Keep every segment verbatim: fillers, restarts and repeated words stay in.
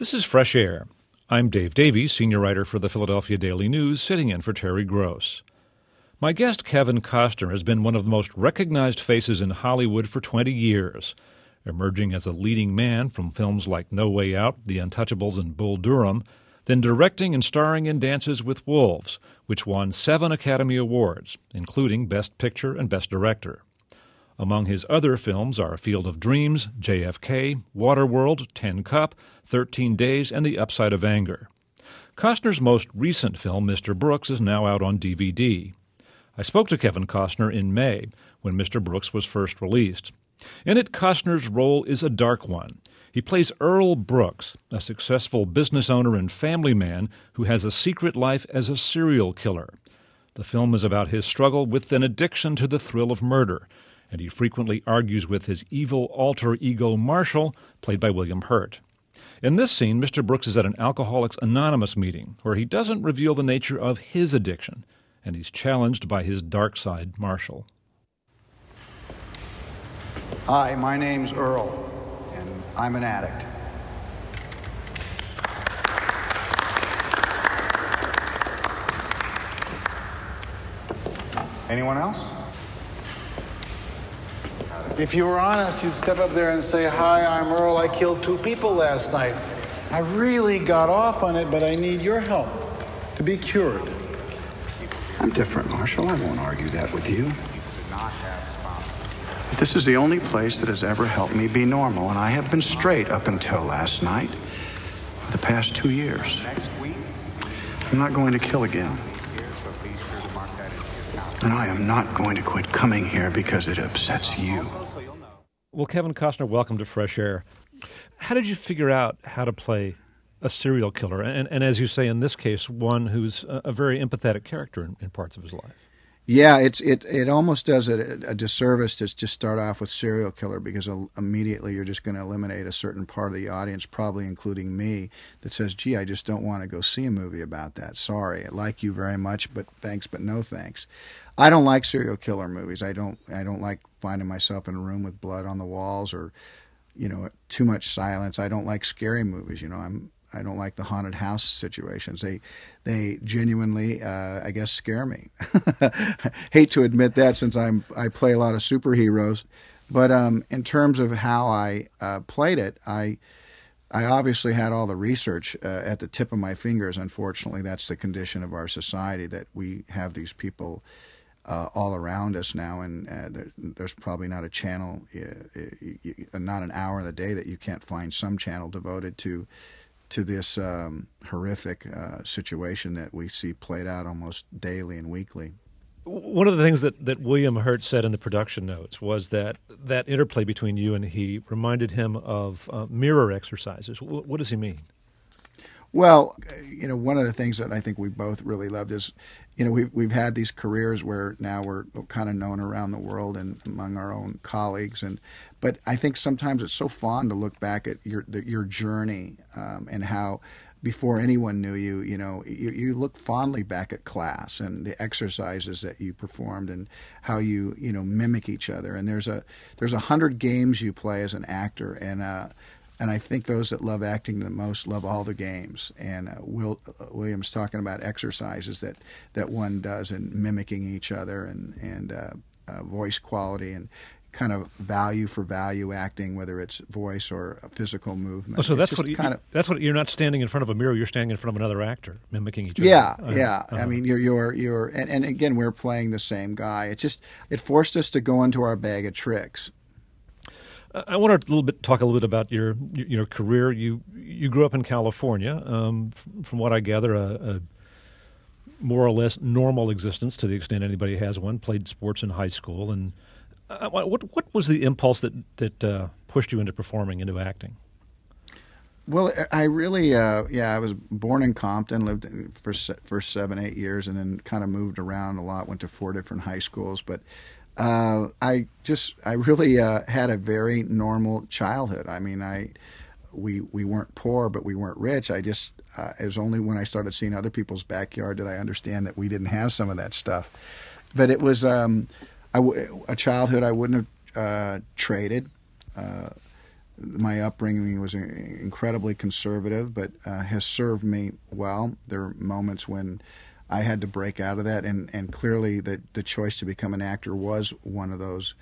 This is Fresh Air. I'm Dave Davies, senior writer for the Philadelphia Daily News, sitting in for Terry Gross. My guest, Kevin Costner, has been one of the most recognized faces in Hollywood for twenty years, emerging as a leading man from films like No Way Out, The Untouchables, and Bull Durham, then directing and starring in Dances with Wolves, which won seven Academy Awards, including Best Picture and Best Director. Among his other films are Field of Dreams, J F K, Waterworld, Ten Cup, Thirteen Days, and The Upside of Anger. Costner's most recent film, Mister Brooks, is now out on D V D. I spoke to Kevin Costner in May, when Mister Brooks was first released. In it, Costner's role is a dark one. He plays Earl Brooks, a successful business owner and family man who has a secret life as a serial killer. The film is about his struggle with an addiction to the thrill of murder, and he frequently argues with his evil alter ego Marshall, played by William Hurt. In this scene, Mister Brooks is at an Alcoholics Anonymous meeting where he doesn't reveal the nature of his addiction, and he's challenged by his dark side, Marshall. Hi, my name's Earl, and I'm an addict. Anyone else? If you were honest, you'd step up there and say, "Hi, I'm Earl. I killed two people last night. I really got off on it, but I need your help to be cured." I'm different, Marshall. I won't argue that with you. But this is the only place that has ever helped me be normal, and I have been straight up until last night for the past two years. I'm not going to kill again. And I am not going to quit coming here because it upsets you. Well, Kevin Costner, welcome to Fresh Air. How did you figure out how to play a serial killer? And, and as you say, in this case, one who's a, a very empathetic character in, in parts of his life. Yeah, it's it it almost does it a disservice to just start off with serial killer, because immediately you're just going to eliminate a certain part of the audience, probably including me, that says, gee, I just don't want to go see a movie about that. Sorry, I like you very much, but thanks, but no thanks. I don't like serial killer movies. I don't I don't like finding myself in a room with blood on the walls or, you know, too much silence. I don't like scary movies. You know, I'm I don't like the haunted house situations. They they genuinely, uh, I guess, scare me. Hate to admit that, since I'm I play a lot of superheroes. But um, in terms of how I uh, played it, I I obviously had all the research uh, at the tip of my fingers. Unfortunately, that's the condition of our society, that we have these people Uh, all around us now, and uh, there, there's probably not a channel, uh, not an hour in the day that you can't find some channel devoted to to this um, horrific uh, situation that we see played out almost daily and weekly. One of the things that, that William Hurt said in the production notes was that that interplay between you and he reminded him of uh, mirror exercises. W- what does he mean? Well, you know, one of the things that I think we both really loved is, you know, we've we've had these careers where now we're kind of known around the world and among our own colleagues, and but I think sometimes it's so fun to look back at your the, your journey um, and how before anyone knew you, you know, you, you look fondly back at class and the exercises that you performed and how you you know mimic each other. And there's a there's a hundred games you play as an actor, and uh, And I think those that love acting the most love all the games. And uh, Will uh, William's talking about exercises that, that one does in mimicking each other, and and uh, uh, voice quality and kind of value for value acting, whether it's voice or a physical movement. Oh, so that's it's what you, kind of, that's what you're not standing in front of a mirror. You're standing in front of another actor, mimicking each yeah, other. Yeah, uh, yeah. Uh, I mean, you're you're you're, and, and again, we're playing the same guy. It just it forced us to go into our bag of tricks. I want to a little bit talk a little bit about your your career. You you grew up in California. Um, from what I gather, a, a more or less normal existence to the extent anybody has one. Played sports in high school, and uh, what what was the impulse that that uh, pushed you into performing, into acting? Well, I really, uh, yeah, I was born in Compton, lived for for seven, eight years, and then kind of moved around a lot. Went to four different high schools, but. Uh, I just, I really uh, had a very normal childhood. I mean, I, we we weren't poor, but we weren't rich. I just, uh, it was only when I started seeing other people's backyard did I understand that we didn't have some of that stuff. But it was um, I w- a childhood I wouldn't have uh, traded. Uh, my upbringing was incredibly conservative, but uh, has served me well. There are moments when I had to break out of that, and, and clearly the, the choice to become an actor was one of those.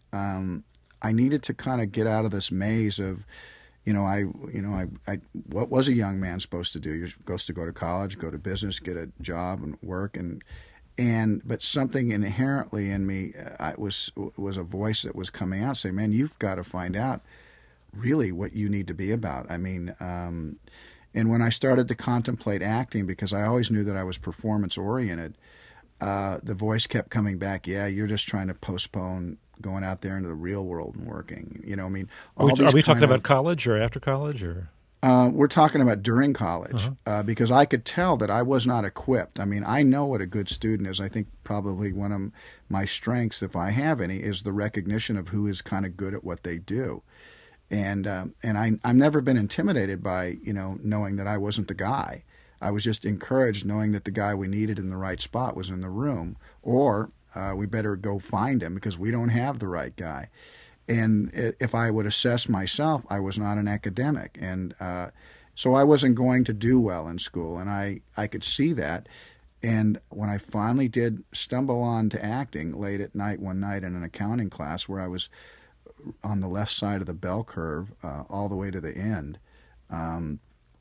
Um, I needed to kind of get out of this maze of, you know, I, you know, I, I, what was a young man supposed to do? You're supposed to go to college, go to business, get a job, and work, and and but something inherently in me, I was was a voice that was coming out, saying, "Man, you've got to find out really what you need to be about." I mean, um, and when I started to contemplate acting, because I always knew that I was performance oriented, uh, the voice kept coming back. Yeah, you're just trying to postpone going out there into the real world and working. You know, I mean, all are we, are we talking of, about college or after college or? Uh, we're talking about during college, uh-huh. uh, because I could tell that I was not equipped. I mean, I know what a good student is. I think probably one of my strengths, if I have any, is the recognition of who is kind of good at what they do. And um, and I, I've never been intimidated by, you know, knowing that I wasn't the guy. I was just encouraged knowing that the guy we needed in the right spot was in the room, or uh, we better go find him because we don't have the right guy. And if I would assess myself, I was not an academic. And uh, so I wasn't going to do well in school. And I, I could see that. And when I finally did stumble on to acting late at night one night in an accounting class where I was on the left side of the bell curve uh, all the way to the end, um,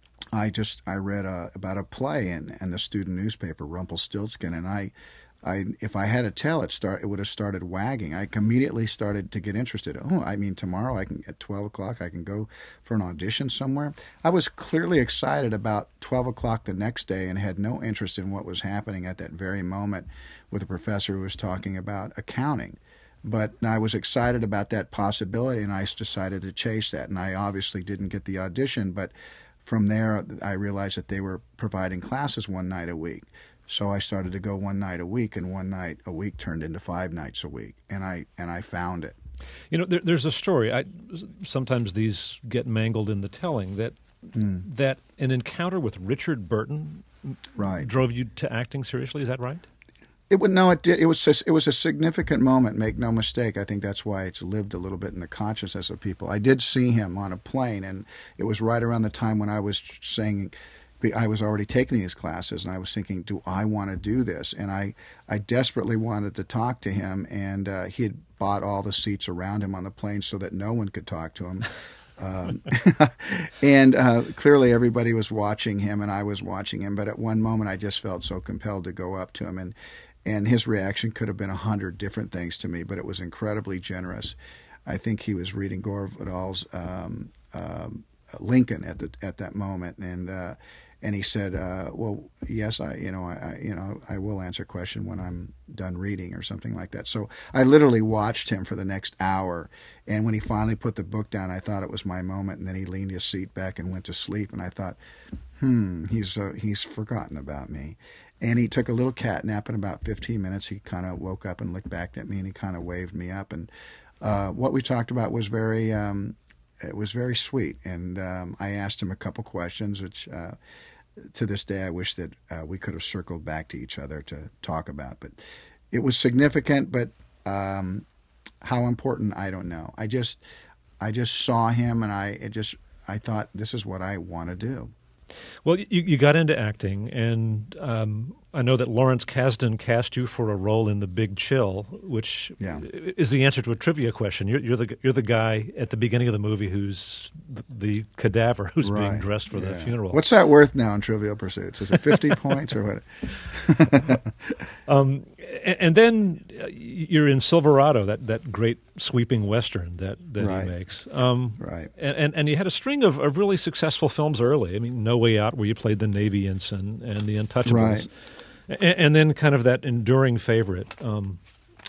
I just I read a, about a play in, in the student newspaper, Rumpelstiltskin, and I I, if I had to tell it, start it would have started wagging. I immediately started to get interested. Oh, I mean, tomorrow I can at twelve o'clock I can go for an audition somewhere. I was clearly excited about twelve o'clock the next day and had no interest in what was happening at that very moment with a professor who was talking about accounting. But I was excited about that possibility, and I decided to chase that. And I obviously didn't get the audition, but from there I realized that they were providing classes one night a week. So I started to go one night a week, and one night a week turned into five nights a week, and I and I found it. You know, there, there's a story. I, sometimes these get mangled in the telling that mm. that an encounter with Richard Burton right. drove you to acting seriously. Is that right? It would no, it did. It was a, it was a significant moment. Make no mistake. I think that's why it's lived a little bit in the consciousness of people. I did see him on a plane, and it was right around the time when I was saying. I was already taking these classes, and I was thinking, do I want to do this? And I, I desperately wanted to talk to him, and uh, he had bought all the seats around him on the plane so that no one could talk to him. Um, and uh, clearly everybody was watching him, and I was watching him. But at one moment I just felt so compelled to go up to him, and, and his reaction could have been a hundred different things to me, but it was incredibly generous. I think he was reading Gore Vidal's um, um, Lincoln at the at that moment, and uh, and he said, uh, "Well, yes, I, you know, I, I, you know, I will answer a question when I'm done reading," or something like that. So I literally watched him for the next hour, and when he finally put the book down, I thought it was my moment. And then he leaned his seat back and went to sleep, and I thought, "Hmm, he's uh, he's forgotten about me." And he took a little cat nap. In about fifteen minutes, he kind of woke up and looked back at me, and he kind of waved me up. And uh, what we talked about was very. Um, It was very sweet, and um, I asked him a couple questions, which uh, to this day I wish that uh, we could have circled back to each other to talk about. But it was significant, but um, how important, I don't know. I just, I just saw him, and I it just, I thought, this is what I want to do. Well, you, you got into acting, and um, I know that Lawrence Kasdan cast you for a role in The Big Chill, which yeah. is the answer to a trivia question. You're, you're the you're the guy at the beginning of the movie who's the, the cadaver who's right. being dressed for yeah. the funeral. What's that worth now in Trivial Pursuits? Is it fifty points or what? um, and, and then you're in Silverado, that, that great sweeping Western that, that right. he makes. Um, right. And, and and you had a string of, of really successful films early. I mean, No Way Out, where you played the Navy ensign, and The Untouchables. Right. And, and then kind of that enduring favorite, um,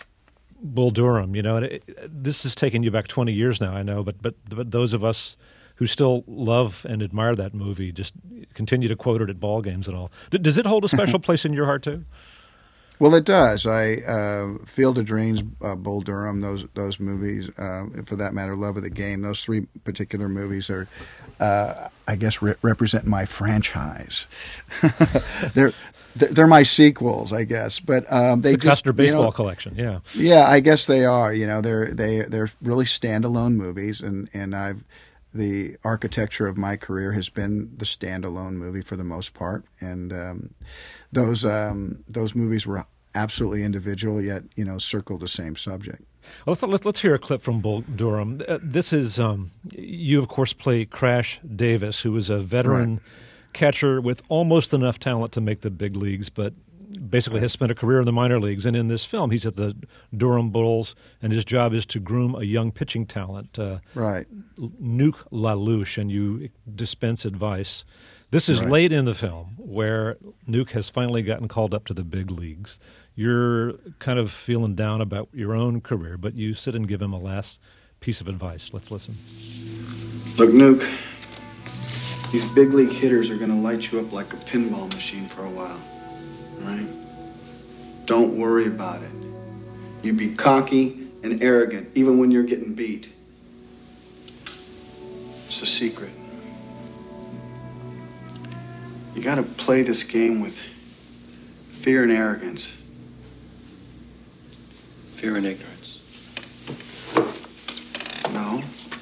Bull Durham. You know, and it, this has taken you back twenty years now, I know, but, but but those of us who still love and admire that movie just continue to quote it at ball games and all. D- does it hold a special place in your heart too? Well, it does. I uh, Field of Dreams, uh, Bull Durham, those those movies, uh, for that matter, Love of the Game. Those three particular movies are, uh, I guess, re- represent my franchise. they're they're my sequels, I guess. But um, they the just Costner baseball you know, collection, yeah, yeah, I guess they are. You know, they're they they're really standalone movies, and and I've the architecture of my career has been the standalone movie for the most part, and um, those um, those movies were absolutely individual, yet you know circled the same subject. Well, let's, let's hear a clip from Bull Durham. Uh, this is um, you, of course, play Crash Davis, who is a veteran Right. catcher with almost enough talent to make the big leagues, but basically has spent a career in the minor leagues. And in this film, he's at the Durham Bulls, and his job is to groom a young pitching talent, uh, Right. Nuke LaLoosh, and you dispense advice. This is Right. late in the film where Nuke has finally gotten called up to the big leagues. You're kind of feeling down about your own career, but you sit and give him a last piece of advice. Let's listen. Look, Nuke, these big league hitters are going to light you up like a pinball machine for a while, right? Don't worry about it. You be cocky and arrogant even when you're getting beat. It's a secret. You got to play this game with fear and arrogance. Fear and ignorance. No.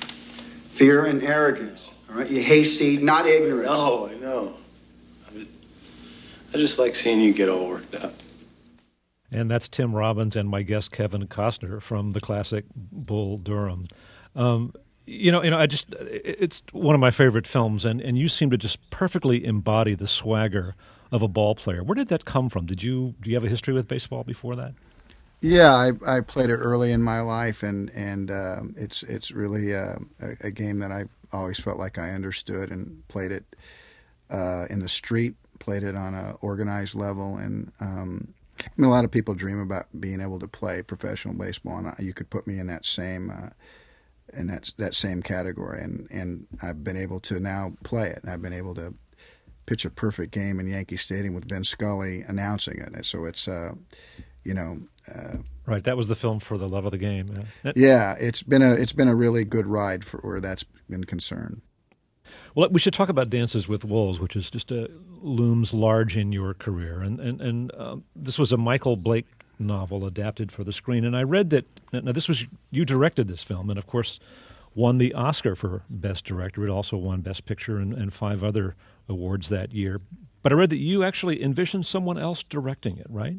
Fear and arrogance. All right? You hayseed, not ignorance. No, I know. I, mean, I just like seeing you get all worked up. And that's Tim Robbins and my guest Kevin Costner from the classic Bull Durham. Um, you know, you know, I just it's one of my favorite films, and, and you seem to just perfectly embody the swagger of a ball player. Where did that come from? Did you do you have a history with baseball before that? Yeah, I, I played it early in my life, and and um, it's it's really uh, a, a game that I always felt like I understood, and played it uh, in the street, played it on a organized level, and um, I mean, a lot of people dream about being able to play professional baseball, and you could put me in that same uh, in that that same category, and and I've been able to now play it. I've been able to pitch a perfect game in Yankee Stadium with Vin Scully announcing it, so it's uh, you know. Uh, right, that was the film For the Love of the Game. Yeah, yeah it's been a it's been a really good ride for where that's been concerned. Well, we should talk about Dances with Wolves, which is just a, looms large in your career. And and, and uh, this was a Michael Blake novel adapted for the screen. And I read that, now this was, you directed this film, and of course won the Oscar for Best Director. It also won Best Picture and, and five other awards that year. But I read that you actually envisioned someone else directing it, right?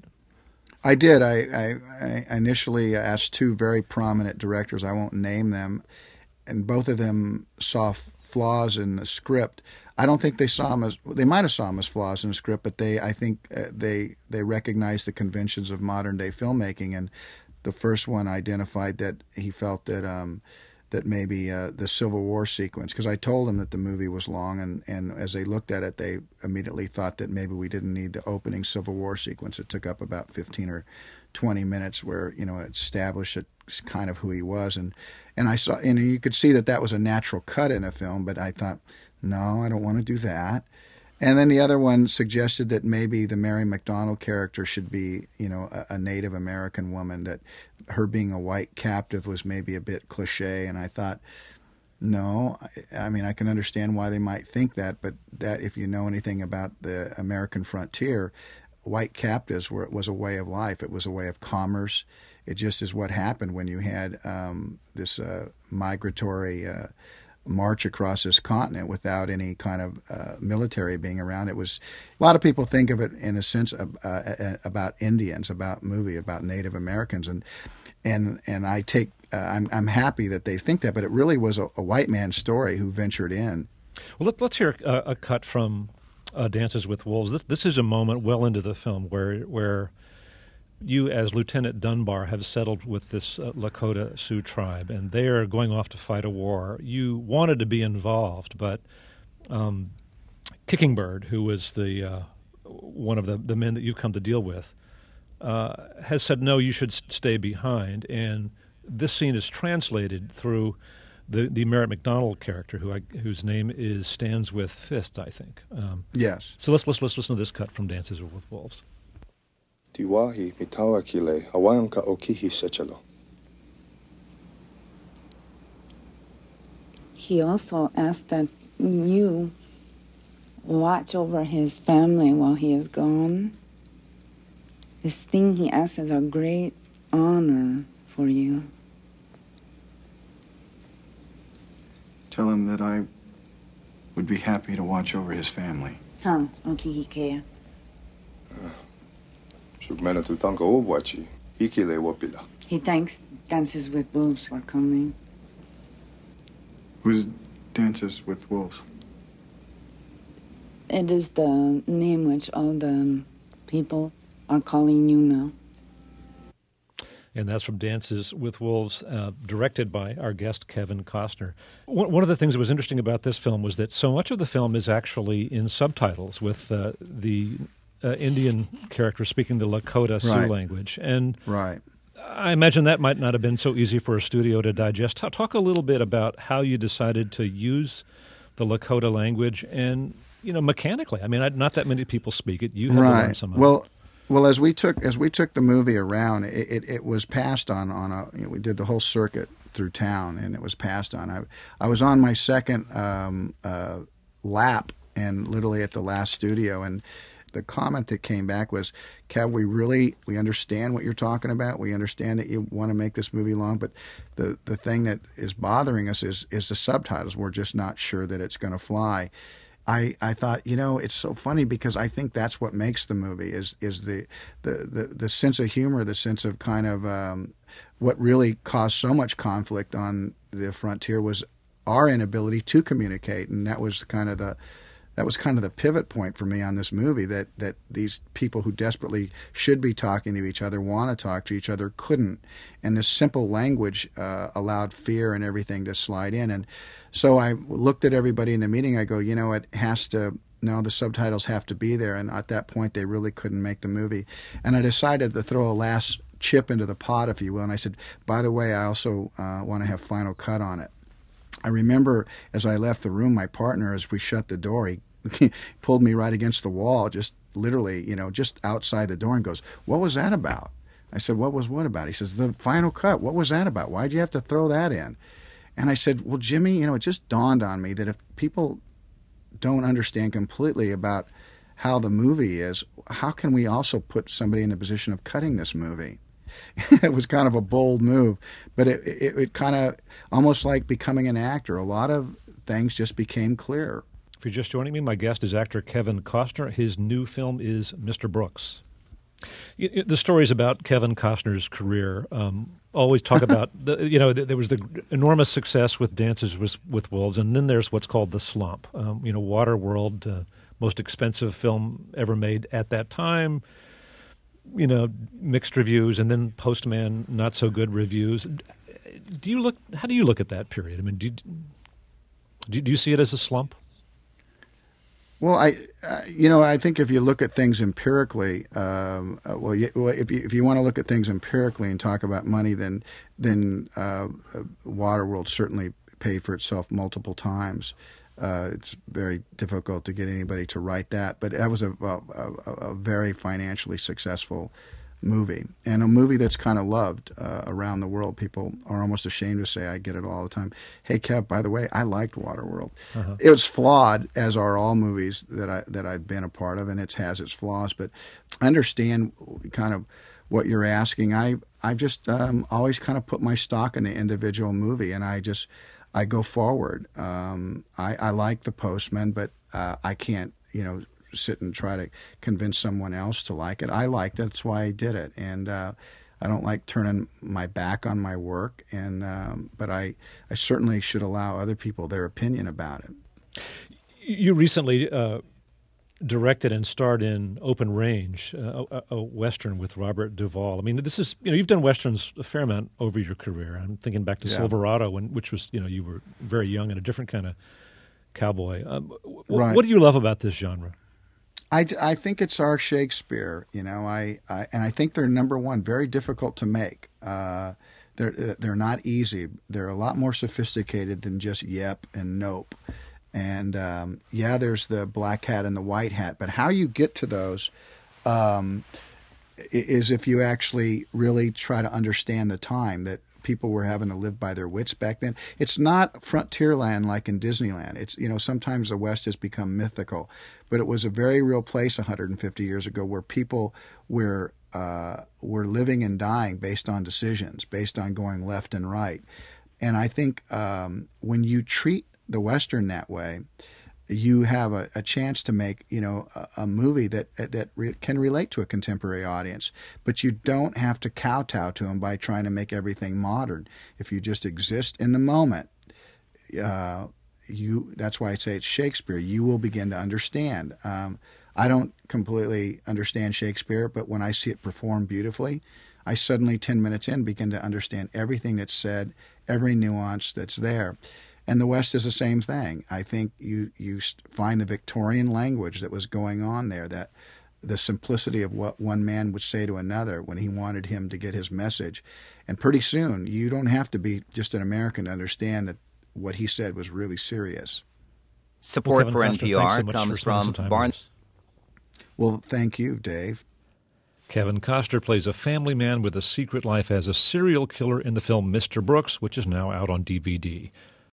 I did. I, I, I initially asked two very prominent directors. I won't name them. And both of them saw f- flaws in the script. I don't think they saw them as, they might have saw them as flaws in the script, but they, I think uh, they, they recognized the conventions of modern day filmmaking. And the first one identified that he felt that, um, that maybe uh, the Civil War sequence, because I told them that the movie was long, and, and as they looked at it, they immediately thought that maybe we didn't need the opening Civil War sequence. It took up about fifteen or twenty minutes where, you know, it established it, kind of who he was. And, and I saw, and you could see that that was a natural cut in a film, but I thought, no, I don't want to do that. And then the other one suggested that maybe the Mary McDonnell character should be, you know, a, a Native American woman, that her being a white captive was maybe a bit cliche. And I thought, no, I, I mean, I can understand why they might think that, but that if you know anything about the American frontier, white captives were was a way of life. It was a way of commerce. It just is what happened when you had um, this uh, migratory uh march across this continent without any kind of uh, military being around. It was, a lot of people think of it in a sense of, uh, about Indians, about movie, about Native Americans, and and and I take uh, I'm I'm happy that they think that, but it really was a, a white man's story who ventured in. Well, let, let's hear a, a cut from uh, Dances with Wolves. This this is a moment well into the film where where you, as Lieutenant Dunbar, have settled with this uh, Lakota Sioux tribe, and they are going off to fight a war. You wanted to be involved, but um, Kicking Bird, who was the uh, one of the, the men that you've come to deal with, uh, has said, no, you should stay behind. And this scene is translated through the, the Merritt McDonald character, who I, whose name is Stands with Fist, I think. Um, yes. So let's, let's, let's listen to this cut from Dances with Wolves. Tiwahi mitawakile awanka okihi sechalo. He also asked that you watch over his family while he is gone. This thing he asked is a great honor for you. Tell him that I would be happy to watch over his family. Huh, okihikea. Shukmena tutanka owachi. Ikile wapila. He thanks Dances with Wolves for coming. Who's Dances with Wolves? It is the name which all the people are calling you now. And that's from Dances with Wolves, uh, directed by our guest, Kevin Costner. One, one of the things that was interesting about this film was that so much of the film is actually in subtitles with uh, the uh, Indian character speaking the Lakota Sioux Right. language. And Right. I imagine that might not have been so easy for a studio to digest. Talk, talk a little bit about how you decided to use the Lakota language and, you know, mechanically. I mean, I, not that many people speak it. You had to learn Right. some of Well, it. well, as we took as we took the movie around, it, it, it was passed on on a. You know, we did the whole circuit through town, and it was passed on. I I was on my second um, uh, lap, and literally at the last studio, and the comment that came back was, Kev, we really we understand what you're talking about. We understand that you want to make this movie long, but the the thing that is bothering us is is the subtitles. We're just not sure that it's going to fly. I, I thought, you know, it's so funny because I think that's what makes the movie is is the the, the, the sense of humor, the sense of kind of um, what really caused so much conflict on the frontier was our inability to communicate, and that was kind of the that was kind of the pivot point for me on this movie, that that these people who desperately should be talking to each other, want to talk to each other, couldn't, and this simple language uh, allowed fear and everything to slide in. And so I looked at everybody in the meeting. I go, you know, it has to, no, the subtitles have to be there. And at that point, they really couldn't make the movie. And I decided to throw a last chip into the pot, if you will. And I said, by the way, I also uh, want to have Final Cut on it. I remember as I left the room, my partner, as we shut the door, he pulled me right against the wall, just literally, you know, just outside the door, and goes, what was that about? I said, what was what about? He says, the Final Cut. What was that about? Why'd you have to throw that in? And I said, well, Jimmy, you know, it just dawned on me that if people don't understand completely about how the movie is, how can we also put somebody in a position of cutting this movie? It was kind of a bold move, but it, it, it kind of almost like becoming an actor. A lot of things just became clear. If you're just joining me, my guest is actor Kevin Costner. His new film is Mister Brooks. The stories about Kevin Costner's career um, always talk about, the, you know, there was the enormous success with Dances with, with Wolves, and then there's what's called the slump. Um, you know, Waterworld, uh, most expensive film ever made at that time, you know, mixed reviews, and then Postman, not so good reviews. Do you look, how do you look at that period? I mean, do you, do you see it as a slump? Well, I, uh, you know, I think if you look at things empirically, um, uh, well, you, well, if you if you want to look at things empirically and talk about money, then then uh, Waterworld certainly paid for itself multiple times. Uh, it's very difficult to get anybody to write that, but that was a a, a, a very financially successful movie, and a movie that's kind of loved uh, around the world. People are almost ashamed to say, I get it all the time, hey Kev, by the way, I liked Waterworld. Uh-huh. It was flawed, as are all movies that I that I've been a part of, and it has its flaws, but I understand kind of what you're asking. I I've just um, always kind of put my stock in the individual movie, and I just I go forward. Um, I, I like The Postman, but uh, I can't, you know, sit and try to convince someone else to like it. I liked it. That's why I did it. And uh, I don't like turning my back on my work. And um, but I, I certainly should allow other people their opinion about it. You recently uh, directed and starred in Open Range, uh, a, a Western with Robert Duvall. I mean, this is, you know, you've done Westerns a fair amount over your career. I'm thinking back to yeah. Silverado, when, which was, you know, you were very young and a different kind of cowboy. Um, w- right. What do you love about this genre? I, I think it's our Shakespeare, you know, I, I and I think they're, number one, very difficult to make. Uh, they're they're not easy. They're a lot more sophisticated than just yep and nope. And um, yeah, there's the black hat and the white hat, but how you get to those um, is if you actually really try to understand the time that people were having to live by their wits back then. It's not Frontierland like in Disneyland. It's, you know, sometimes the West has become mythical, but it was a very real place one hundred fifty years ago where people were uh, were living and dying based on decisions, based on going left and right. And I think um, when you treat the Western that way, you have a, a chance to make, you know, a, a movie that that re- can relate to a contemporary audience, but you don't have to kowtow to them by trying to make everything modern. If you just exist in the moment, uh, you that's why I say it's Shakespeare. You will begin to understand. Um, I don't completely understand Shakespeare, but when I see it performed beautifully, I suddenly, ten minutes in, begin to understand everything that's said, every nuance that's there. And the West is the same thing. I think you, you find the Victorian language that was going on there, that the simplicity of what one man would say to another when he wanted him to get his message. And pretty soon, you don't have to be just an American to understand that what he said was really serious. Support well, for Costner, N P R so comes from Barnes. Well, thank you, Dave. Kevin Costner plays a family man with a secret life as a serial killer in the film Mister Brooks, which is now out on D V D.